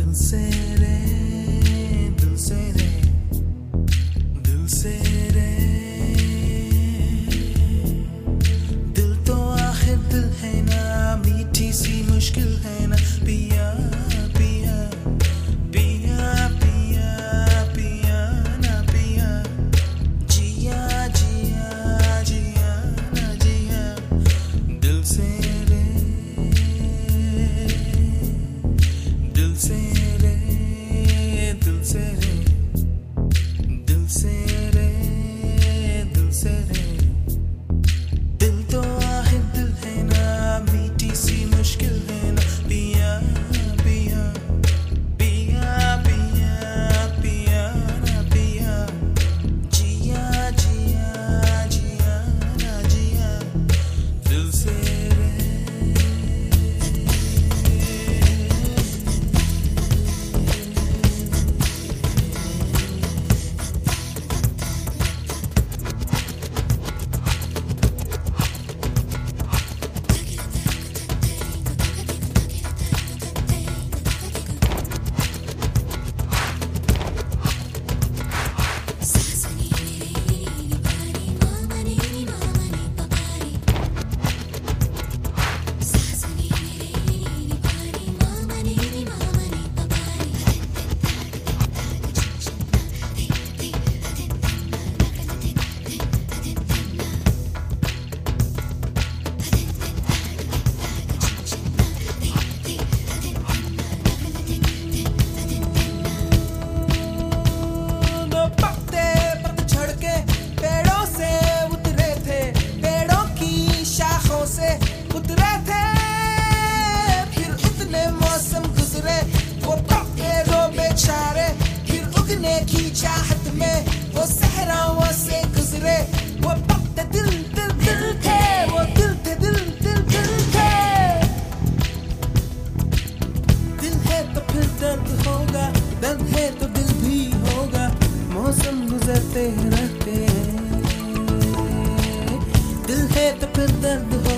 दिल से रे, दिल से रे, दिल से रे, दिल तो आखिर दिल है ना, मीठी सी मुश्किल है ना, पिया पिया पिया पिया पिया ना पिया, जिया जिया जिया ना जिया, दिल से रे, दिल से रे, दिल से रे, दिल से रे, दिल से रे, दिल तो आखिर दिल है ना, मीठी सी मुश्किल है ना, पिया पिया पिया पिया पिया ना पिया, जिया जिया जिया ना जिया, दिल से रे। उतरे थे, फिर उतने मौसम गुजरे, वो पक्के रो बेचारे, फिर उगने की चाहत में वो सहराओं से गुजरे, वो पक्के दिल दिल दिल थे, वो दिल थे दिल दिल दिल थे, दिल है तो फिर दर्द होगा, दर्द है तो दिल भी होगा, मौसम गुजरते रहते हैं, दिल है तो फिर दर्द